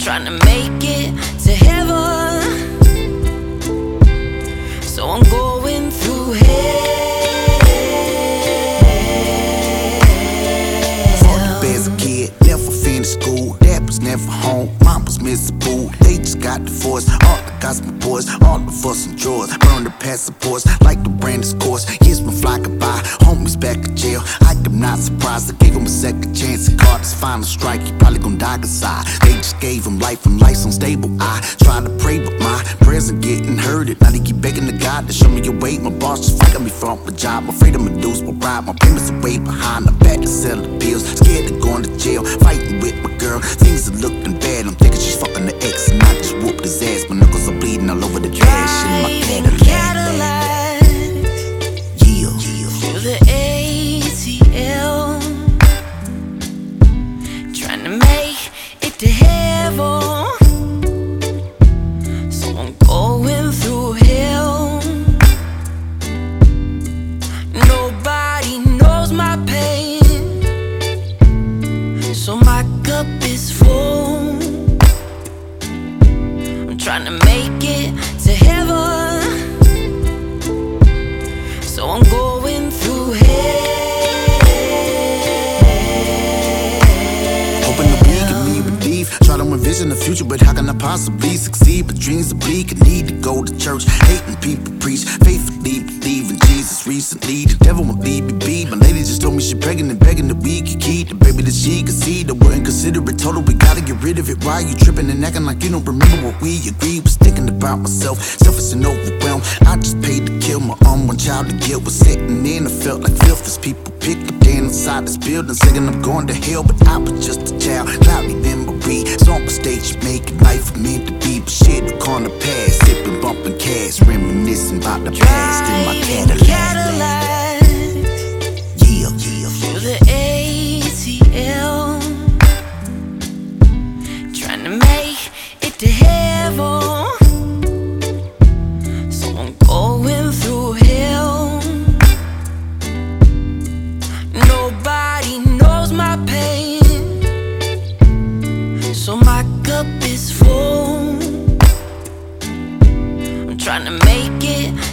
trying to make it to heaven, so I'm going through hell. Fucked up as a kid, never finished school. Dad was never home, mom was missing boo. They just got divorced, all the gospel boys, all of us in drawers. Burn the passports like the brand's course. Years been fly goodbye, homies back in jail. I am not surprised, I gave him a second chance. He caught his final strike, he probably gon' die inside. They just gave him life from life's unstable. I tried to pray, but my prayers are getting hurted. Now they keep begging to God to show me your way. My boss just fighting me from my job. I'm afraid I'm reduce my pride. My payments are way behind. I'm back to sell the bills. Scared of going to jail. Fighting with my girl. Things are looking bad. I'm thinking she's fucking the ex and I just whooped his ass. My knuckles are bleeding all over the dash in my Cadillac. Yeah, Through the ATL, trying to make it to heaven, so I'm going through hell. Nobody knows my pain, so my cup is full. I'm trying to make it to heaven, so I'm going through hell. hoping that we can be relieved. Try to envision the future, but how can I possibly succeed? But dreams are bleak, I need to go to church. Hating people preach, faithfully believe in Jesus. Recently, the devil won't leave me be. My lady just told me she pregnant and begging that we could keep the baby that she could see. That wouldn't consider it total, we gotta get rid of it. Why you tripping and acting like you don't remember what we agreed? Was thinking about myself, selfish and overwhelmed. I just paid to kill my unborn child. The guilt was setting in, I felt like filth as people picked up Dan inside this building, singing I'm going to hell, but I was just a child. Cloudy memory, some mistakes you make in life are meant to be, but shit look on the past, sipping, bumping cash, reminiscing about the past in my Cadillac. Yeah, Through the ATL, trying to make it to heaven, so I'm going through hell. Nobody knows my pain, so my cup is full. I'm trying to make it